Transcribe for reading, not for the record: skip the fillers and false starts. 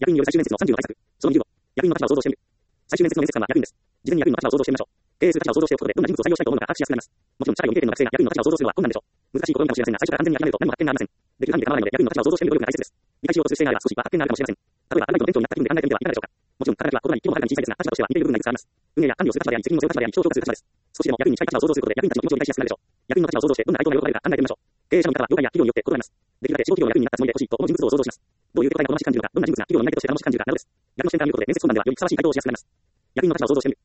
役員による最終面接の30の対策。その20号。役員の立場を想像してみる。最終面接の面接官は役員です。事前に役員の立場を想像してみましょう。経営する立場を想像しておくことで、どんな人物を採用したいと思うのか把握しやすくなります。もちろん、社会を見ているのが学生が役員の立場を想像するのは困難でしょう。難しいことかもしれませんが、最初から完全に諦めると何も発見がありません。できる範囲で構わないので、役員の立場を想像してみる努力が大切です。理解しようとする姿勢があれば少しは発見があるかもしれません。例えば、アルバイトの店長になった気分で考えてみてはいかがでしょうか。もちろん、肩書きは言葉に規模もはるかに小さいですが、立場としては似ている部分がいくつかあります。運営や管理をする立場であり、責任を背負う立場であり、人を評価する立場です。少しでも役員に近い立場を想像することで、役員たちの気持ちを理解しやすくなるでしょう。役員の立場を想像して、どんな回答が喜ばれるか考えてみましょう。経営者の方は業界や企業によって異なります。できるだけ小企業の役員になったつもりでほしいと思う人物を想像します。どういう手応えが好ましく感じるか、どんな人物が企業の担い手として頼もしく感じるかなどです。役の視点から見ることで面接困難ではよりふさわしい回答をしやすくなります。役員の立場を想像してみる。